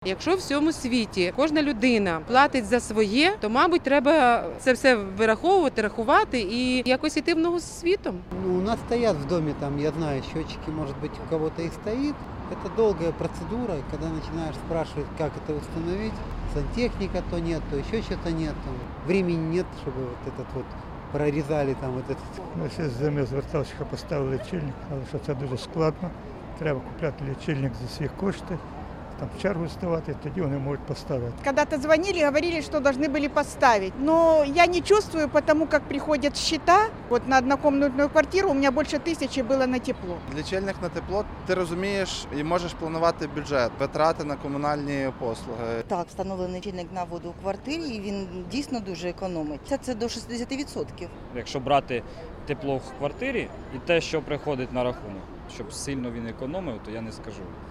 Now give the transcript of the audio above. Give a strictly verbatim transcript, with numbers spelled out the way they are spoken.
Якщо в всьому світі кожна людина платить за своє, то, мабуть, треба це все вираховувати, рахувати і якось іти в ногу з світом. Ну, у нас стоят в доме, там, я знаю, счетчики, может быть, у кого-то и стоит. Это долгая процедура, и когда начинаешь спрашивать, как это установить, сантехника то нет, то еще что-то нет, там, времени нет, чтобы вот этот вот прорізали там вот этот. Ми ще з зими зверталися, що поставили лічильник, але що це дуже складно. Треба купляти лічильник за свої кошти, там в чергу ставати, тоді вони можуть поставити. Когда-то звонили, говорили, что должны были поставить. Но я не чувствую, потому как приходят счета. Вот на однокомнатную квартиру у меня больше тысячи было на тепло. Лічильник на тепло, ти розумієш і можеш планувати бюджет, витрати на комунальні послуги. Так, встановлений лічильник на воду у квартирі, і він дійсно дуже економить. Це, це до шістдесят відсотків. Якщо брати тепло в квартирі і те, що приходить на рахунок, щоб сильно він економив, то я не скажу.